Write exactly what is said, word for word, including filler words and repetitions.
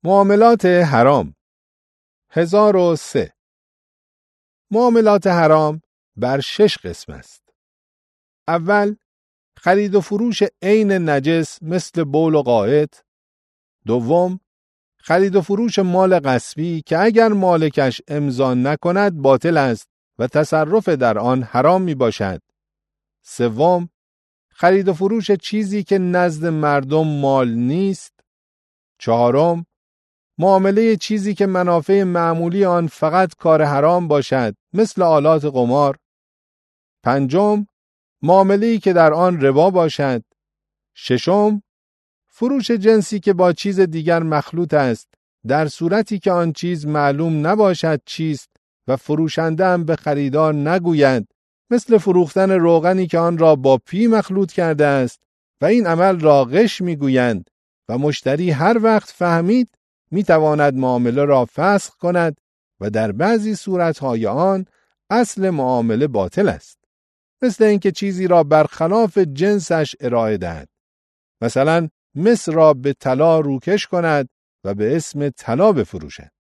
معاملات حرام. هزار و سه. معاملات حرام بر شش قسم است. اول، خرید و فروش عین نجس مثل بول و غائط. دوم، خرید و فروش مال غصبی که اگر مالکش امضا نکند باطل است و تصرف در آن حرام می باشد. سوم، خرید و فروش چیزی که نزد مردم مال نیست. چهارم، معامله چیزی که منافع معمولی آن فقط کار حرام باشد مثل آلات قمار. پنجم، معامله‌ای که در آن ربا باشد. ششم، فروش جنسی که با چیز دیگر مخلوط است در صورتی که آن چیز معلوم نباشد چیست و فروشنده هم به خریدار نگوید، مثل فروختن روغنی که آن را با پی مخلوط کرده است و این عمل را غش میگویند و مشتری هر وقت فهمید میتواند معامله را فسخ کند و در بعضی صورتهای آن اصل معامله باطل است، مثل اینکه چیزی را برخلاف جنسش ارائه دهد، مثلا مس را به طلا روکش کند و به اسم طلا بفروشد.